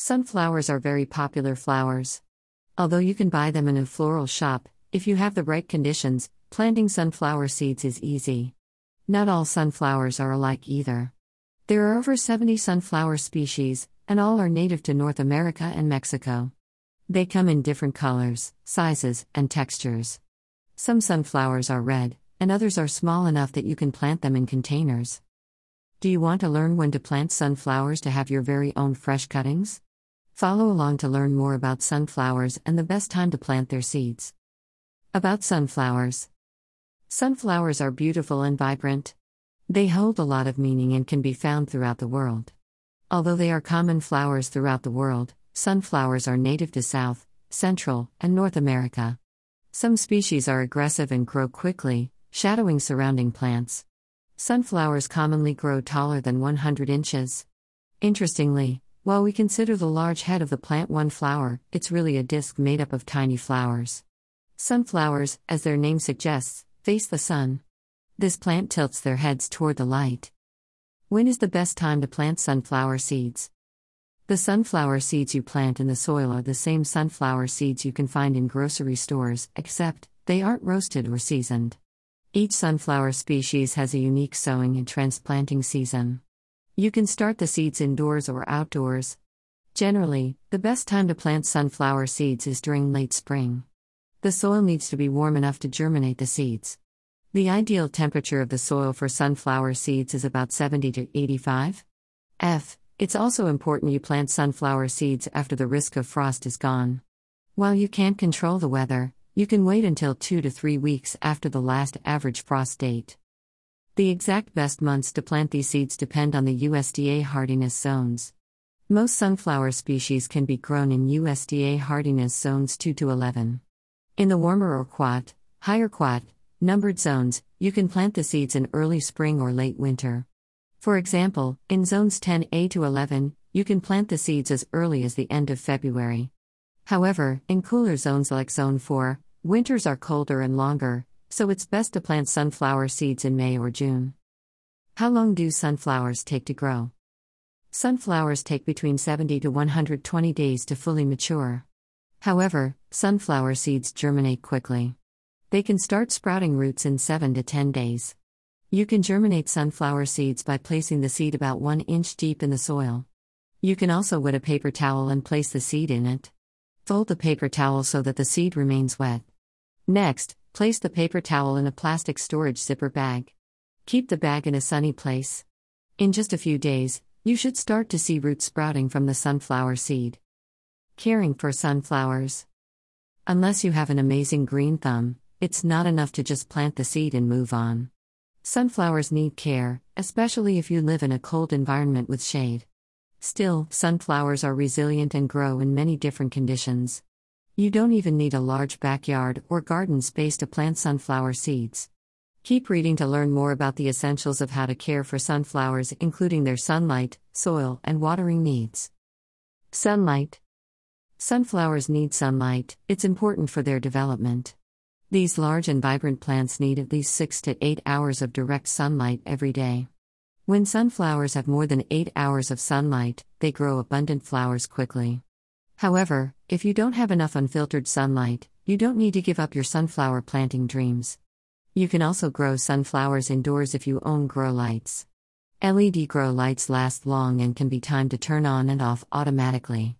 Sunflowers are very popular flowers. Although you can buy them in a floral shop, if you have the right conditions, planting sunflower seeds is easy. Not all sunflowers are alike either. There are over 70 sunflower species, and all are native to North America and Mexico. They come in different colors, sizes, and textures. Some sunflowers are red, and others are small enough that you can plant them in containers. Do you want to learn when to plant sunflowers to have your very own fresh cuttings? Follow along to learn more about sunflowers and the best time to plant their seeds. About sunflowers. Sunflowers are beautiful and vibrant. They hold a lot of meaning and can be found throughout the world. Although they are common flowers throughout the world, sunflowers are native to South, Central, and North America. Some species are aggressive and grow quickly, shadowing surrounding plants. Sunflowers commonly grow taller than 100 inches. Interestingly, while we consider the large head of the plant one flower, it's really a disc made up of tiny flowers. Sunflowers, as their name suggests, face the sun. This plant tilts their heads toward the light. When is the best time to plant sunflower seeds? The sunflower seeds you plant in the soil are the same sunflower seeds you can find in grocery stores, except they aren't roasted or seasoned. Each sunflower species has a unique sowing and transplanting season. You can start the seeds indoors or outdoors. Generally, the best time to plant sunflower seeds is during late spring. The soil needs to be warm enough to germinate the seeds. The ideal temperature of the soil for sunflower seeds is about 70 to 85 F. It's also important you plant sunflower seeds after the risk of frost is gone. While you can't control the weather, you can wait until 2 to 3 weeks after the last average frost date. The exact best months to plant these seeds depend on the USDA hardiness zones. Most sunflower species can be grown in USDA hardiness zones 2 to 11. In the warmer or quat, higher quat, numbered zones, you can plant the seeds in early spring or late winter. For example, in zones 10A to 11, you can plant the seeds as early as the end of February. However, in cooler zones like Zone 4, winters are colder and longer, so it's best to plant sunflower seeds in May or June. How long do sunflowers take to grow? Sunflowers take between 70 to 120 days to fully mature. However, sunflower seeds germinate quickly. They can start sprouting roots in 7 to 10 days. You can germinate sunflower seeds by placing the seed about 1 inch deep in the soil. You can also wet a paper towel and place the seed in it. Fold the paper towel so that the seed remains wet. Next, place the paper towel in a plastic storage zipper bag. Keep the bag in a sunny place. In just a few days, you should start to see roots sprouting from the sunflower seed. Caring for sunflowers. Unless you have an amazing green thumb, it's not enough to just plant the seed and move on. Sunflowers need care, especially if you live in a cold environment with shade. Still, sunflowers are resilient and grow in many different conditions. You don't even need a large backyard or garden space to plant sunflower seeds. Keep reading to learn more about the essentials of how to care for sunflowers, including their sunlight, soil, and watering needs. Sunlight. Sunflowers need sunlight, it's important for their development. These large and vibrant plants need at least 6 to 8 hours of direct sunlight every day. When sunflowers have more than 8 hours of sunlight, they grow abundant flowers quickly. However, if you don't have enough unfiltered sunlight, you don't need to give up your sunflower planting dreams. You can also grow sunflowers indoors if you own grow lights. LED grow lights last long and can be timed to turn on and off automatically.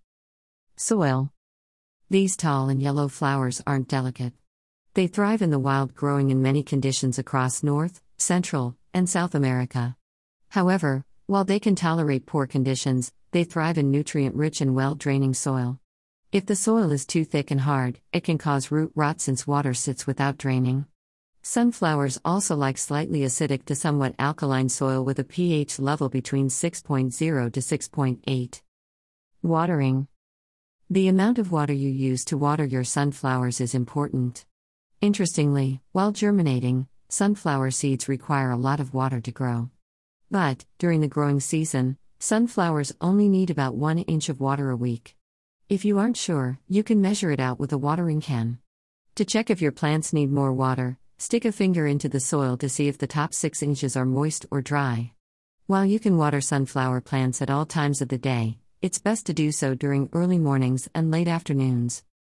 Soil. These tall and yellow flowers aren't delicate. They thrive in the wild, growing in many conditions across North, Central, and South America. However, while they can tolerate poor conditions, they thrive in nutrient-rich and well-draining soil. If the soil is too thick and hard, it can cause root rot since water sits without draining. Sunflowers also like slightly acidic to somewhat alkaline soil with a pH level between 6.0 to 6.8. Watering. The amount of water you use to water your sunflowers is important. Interestingly, while germinating, sunflower seeds require a lot of water to grow. But, during the growing season, sunflowers only need about 1 inch of water a week. If you aren't sure, you can measure it out with a watering can. To check if your plants need more water, stick a finger into the soil to see if the top 6 inches are moist or dry. While you can water sunflower plants at all times of the day, It's best to do so during early mornings and late afternoons.